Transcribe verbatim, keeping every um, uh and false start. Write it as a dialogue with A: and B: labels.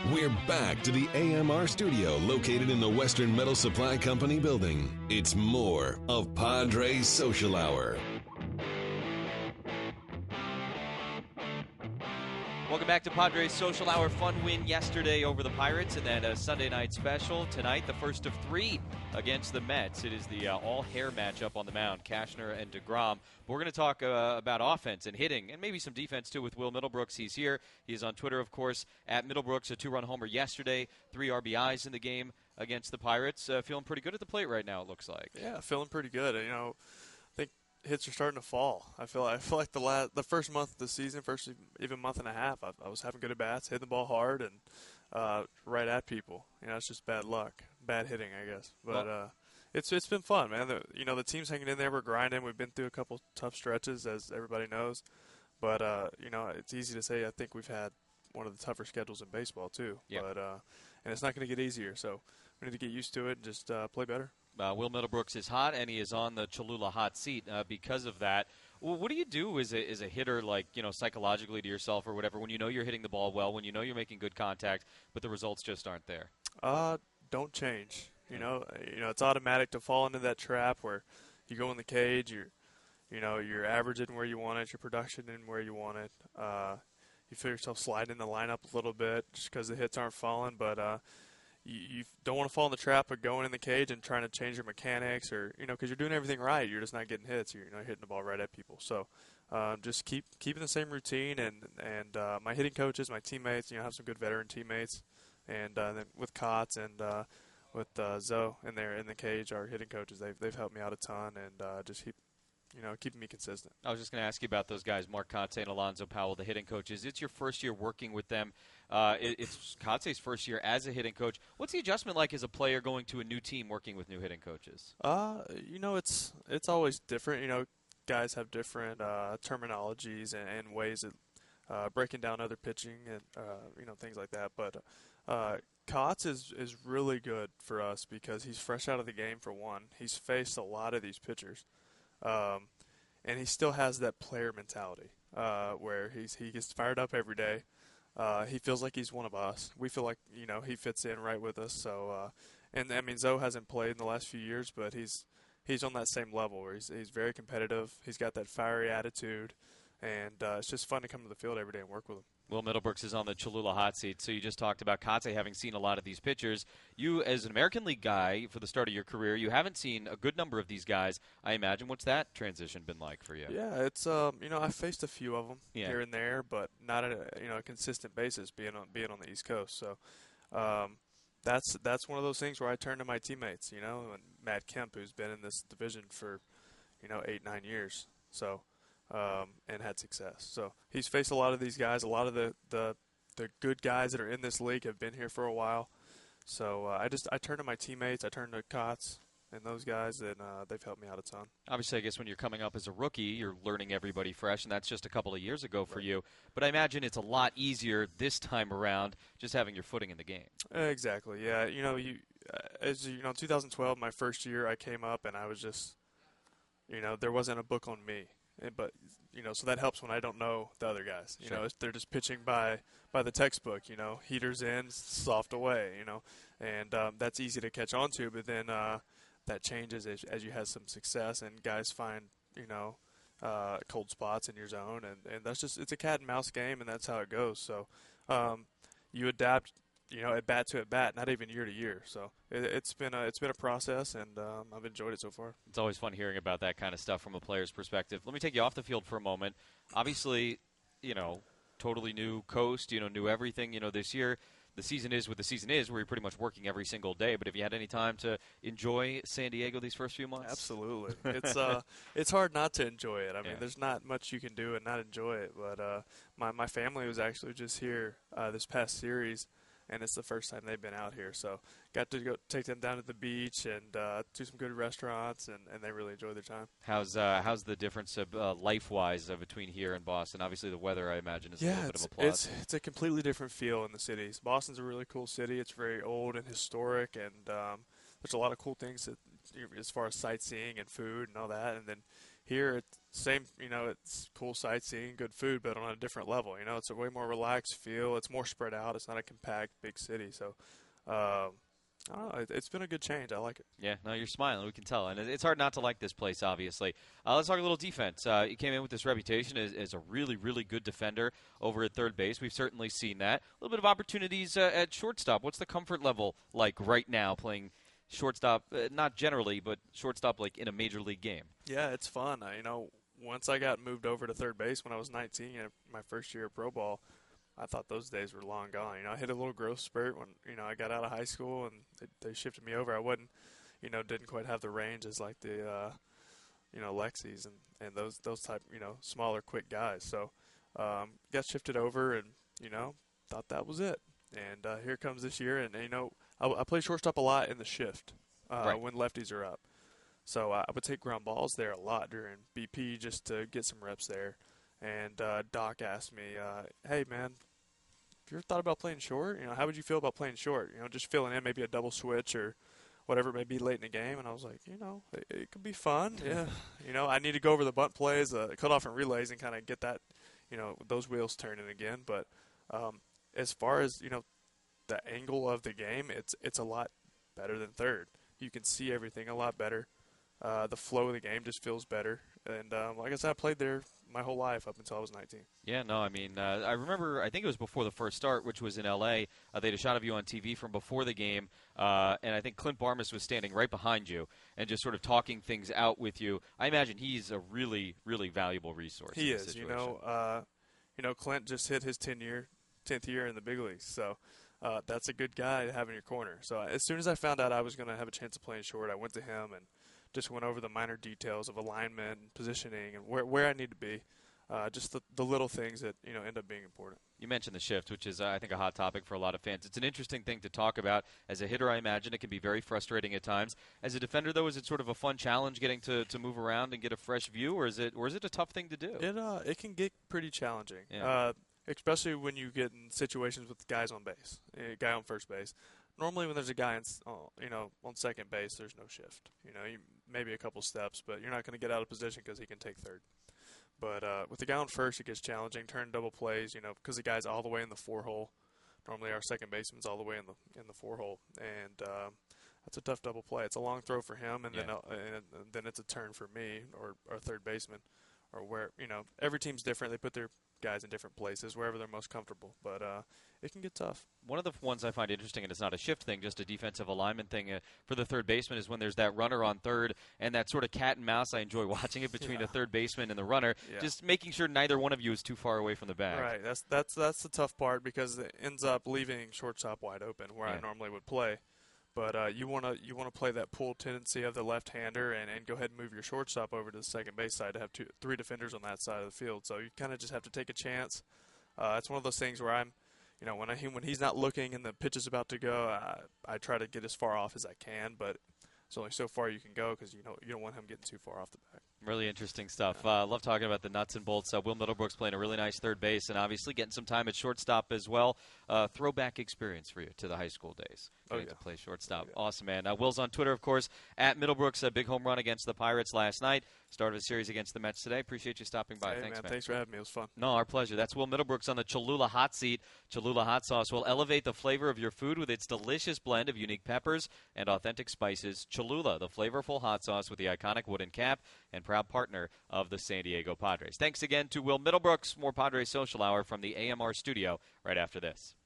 A: We're back to the A M R studio located in the Western Metal Supply Company building. It's more of Padres Social Hour.
B: Welcome back to Padres Social Hour. Fun win yesterday over the Pirates, and then a Sunday night special tonight, the first of three against the Mets. It is the uh, all-hair matchup on the mound, Cashner and DeGrom. But we're going to talk uh, about offense and hitting, and maybe some defense, too, with Will Middlebrooks. He's here. He is on Twitter, of course, at Middlebrooks, a two-run homer yesterday, three R B Is in the game against the Pirates. Uh, feeling pretty good at the plate right now, it looks like.
C: Yeah, feeling pretty good. You know, I think hits are starting to fall. I feel I feel like the last, the first month of the season, first even month and a half, I, I was having good at bats, hitting the ball hard and uh, right at people. You know, it's just bad luck, bad hitting, I guess. But
B: well,
C: uh, it's it's been fun, man. The, you know, the team's hanging in there. We're grinding. We've been through a couple tough stretches, as everybody knows. But uh, you know, it's easy to say. I think we've had one of the tougher schedules in baseball too.
B: Yeah.
C: But uh, and it's not going to get easier. So we need to get used to it and just uh, play better.
B: Uh, Will Middlebrooks is hot, and he is on the Cholula hot seat uh, because of that. Well, what do you do as a, as a hitter, like, you know, psychologically to yourself or whatever, when you know you're hitting the ball well, when you know you're making good contact, but the results just aren't there?
C: Uh, don't change. You know, you know, it's automatic to fall into that trap where you go in the cage, you're, you know, you're averaging where you want it, your production in where you want it. Uh, you feel yourself sliding in the lineup a little bit just because the hits aren't falling, but uh, you, you don't want to fall in the trap of going in the cage and trying to change your mechanics, or you know, because you're doing everything right, you're just not getting hits. You're, you know, hitting the ball right at people. So um, just keep keeping the same routine, and and uh, my hitting coaches, my teammates, you know, have some good veteran teammates, and uh, then with Kotz and uh, with uh, Zoe in there in the cage, our hitting coaches, they've they've helped me out a ton, and uh, just keep. You know, keeping me consistent.
B: I was just going to ask you about those guys, Mark Kotze and Alonzo Powell, the hitting coaches. It's your first year working with them. Uh, it, it's Kotze's first year as a hitting coach. What's the adjustment like as a player going to a new team working with new hitting coaches?
C: Uh, you know, it's it's always different. You know, guys have different uh, terminologies and, and ways of uh, breaking down other pitching and uh, you know, things like that. But uh, Kotz is is really good for us because he's fresh out of the game. For one, he's faced a lot of these pitchers. Um, and he still has that player mentality uh, where he's he gets fired up every day. Uh, he feels like he's one of us. We feel like, you know, he fits in right with us. So, uh, and I mean, Zoe hasn't played in the last few years, but he's he's on that same level where he's he's very competitive. He's got that fiery attitude, and uh, it's just fun to come to the field every day and work with him.
B: Will Middlebrooks is on the Cholula hot seat. So you just talked about Kotze having seen a lot of these pitchers. You, as an American League guy for the start of your career, you haven't seen a good number of these guys, I imagine. What's that transition been like for you?
C: Yeah, it's um, you know, I faced a few of them
B: yeah.
C: here and there, but not on a you know a consistent basis. Being on being on the East Coast, so um, that's that's one of those things where I turn to my teammates. You know, and Matt Kemp, who's been in this division for you know eight nine years. So. Um, and had success. So he's faced a lot of these guys. A lot of the, the, the good guys that are in this league have been here for a while. So uh, I just I turn to my teammates. I turn to Kotz and those guys, and uh, they've helped me out a ton.
B: Obviously, I guess when you're coming up as a rookie, you're learning everybody fresh, and that's just a couple of years ago for right. you. But I imagine it's a lot easier this time around, just having your footing in the game.
C: Exactly. Yeah. You know, you uh, as you know, twenty twelve, my first year, I came up, and I was just, you know, there wasn't a book on me. But, you know, so that helps when I don't know the other guys. You
B: sure.
C: know, they're just pitching by, by the textbook, you know, heaters in, soft away, you know. And um, that's easy to catch on to, but then uh, that changes as, as you have some success and guys find, you know, uh, cold spots in your zone. And, and that's just – it's a cat and mouse game, and that's how it goes. So um, you adapt – you know, at bat to at bat, not even year to year. So it, it's been a it's been a process, and um, I've enjoyed it so far.
B: It's always fun hearing about that kind of stuff from a player's perspective. Let me take you off the field for a moment. Obviously, you know, totally new coast, you know, new everything. You know, this year the season is what the season is, where you're pretty much working every single day. But have you had any time to enjoy San Diego these first few months?
C: Absolutely. It's uh, it's hard not to enjoy it. I mean,
B: yeah.
C: there's not much you can do and not enjoy it. But uh, my my family was actually just here uh, this past series. And it's the first time they've been out here. So got to go take them down to the beach and uh, do some good restaurants, and, and they really enjoy their time.
B: How's uh, how's the difference of, uh, life-wise uh, between here and Boston? Obviously, the weather, I imagine, is
C: yeah,
B: a little bit
C: it's,
B: of a plus.
C: It's, it's a completely different feel in the cities. Boston's a really cool city. It's very old and historic, and um, there's a lot of cool things that, as far as sightseeing and food and all that. And then here it's same, you know, it's cool sightseeing, good food, but on a different level. You know, it's a way more relaxed feel. It's more spread out. It's not a compact big city. So, um, I don't know. It, it's been a good change. I like it.
B: Yeah, no, you're smiling. We can tell. And it's hard not to like this place, obviously. Uh, let's talk a little defense. Uh, you came in with this reputation as, as a really, really good defender over at third base. We've certainly seen that. A little bit of opportunities uh, at shortstop. What's the comfort level like right now playing shortstop, uh, not generally, but shortstop like in a major league game?
C: Yeah, it's fun. Uh, you know, once I got moved over to third base when I was nineteen, you know, my first year of pro ball, I thought those days were long gone. You know, I hit a little growth spurt when, you know, I got out of high school and they, they shifted me over. I wasn't, you know, didn't quite have the range as like the, uh, you know, Lexies and, and those those type, you know, smaller, quick guys. So um, got shifted over and, you know, thought that was it. And uh, here comes this year. And, you know, I, I play shortstop a lot in the shift uh,
B: right.
C: when lefties are up. So uh, I would take ground balls there a lot during B P just to get some reps there. And uh, Doc asked me, uh, hey, man, have you ever thought about playing short? You know, how would you feel about playing short? You know, just filling in maybe a double switch or whatever it may be late in the game. And I was like, you know, it, it could be fun. Yeah. You know, I need to go over the bunt plays, uh, cutoff and relays and kind of get that, you know, those wheels turning again. But um, as far as, you know, the angle of the game, it's it's a lot better than third. You can see everything a lot better. Uh, the flow of the game just feels better. And um, like I said, I played there my whole life up until I was nineteen.
B: Yeah, no, I mean, uh, I remember, I think it was before the first start, which was in L A. Uh, they had a shot of you on T V from before the game, uh, and I think Clint Barmas was standing right behind you and just sort of talking things out with you. I imagine he's a really, really valuable resource.
C: He
B: in
C: is,
B: this
C: you
B: situation.
C: know. Uh, you know, Clint just hit his ten year, tenth year in the big leagues, so uh, that's a good guy to have in your corner. So as soon as I found out I was going to have a chance of playing short, I went to him and just went over the minor details of alignment and positioning and where where I need to be. Uh, just the, the little things that, you know, end up being important.
B: You mentioned the shift, which is, uh, I think, a hot topic for a lot of fans. It's an interesting thing to talk about. As a hitter, I imagine it can be very frustrating at times. As a defender, though, is it sort of a fun challenge getting to, to move around and get a fresh view, or is it or is it a tough thing to do?
C: It uh it can get pretty challenging,
B: Yeah.
C: uh, especially when you get in situations with guys on base, a guy on first base. Normally, when there's a guy, in, uh, you know, on second base, there's no shift. You know, you, maybe a couple steps, but you're not going to get out of position because he can take third. But uh, with the guy on first, it gets challenging. Turn double plays, you know, because the guy's all the way in the four hole. Normally, our second baseman's all the way in the in the four hole, and uh, that's a tough double play. It's a long throw for him, and
B: Yeah.
C: then uh, and then it's a turn for me or our third baseman, or where, you know, every team's different. They put their guys in different places wherever they're most comfortable, but uh, it can get tough.
B: One of the ones I find interesting, and it's not a shift thing, just a defensive alignment thing uh, for the third baseman, is when there's that runner on third and that sort of cat and mouse. I enjoy watching it between
C: Yeah.
B: the third baseman and the runner,
C: Yeah.
B: just making sure neither one of you is too far away from the bag.
C: Right. That's that's that's the tough part because it ends up leaving shortstop wide open where
B: Yeah.
C: I normally would play. But uh, you want to you want to play that pull tendency of the left-hander and, and go ahead and move your shortstop over to the second base side to have two, three defenders on that side of the field. So you kind of just have to take a chance. Uh, it's one of those things where I'm, you know, when I when he's not looking and the pitch is about to go, I, I try to get as far off as I can. But it's only so far you can go because you know you don't want him getting too far off the back.
B: Really interesting stuff. Uh, love talking about the nuts and bolts. Uh, Will Middlebrooks playing a really nice third base and obviously getting some time at shortstop as well. Uh, throwback experience for you to the high school days.
C: Oh,
B: Getting
C: yeah.
B: to play shortstop.
C: Oh, yeah.
B: Awesome, man. Uh, Will's on Twitter, of course, at Middlebrooks. A big home run against the Pirates last night. Start of a series against the Mets today. Appreciate you stopping by.
C: Hey,
B: Thanks,
C: man,
B: man.
C: thanks for having me. It was fun.
B: No, our pleasure. That's Will Middlebrooks on the Cholula Hot Seat. Cholula Hot Sauce will elevate the flavor of your food with its delicious blend of unique peppers and authentic spices. Cholula, the flavorful hot sauce with the iconic wooden cap and proud partner of the San Diego Padres. Thanks again to Will Middlebrooks. More Padres Social Hour from the A M R studio right after this.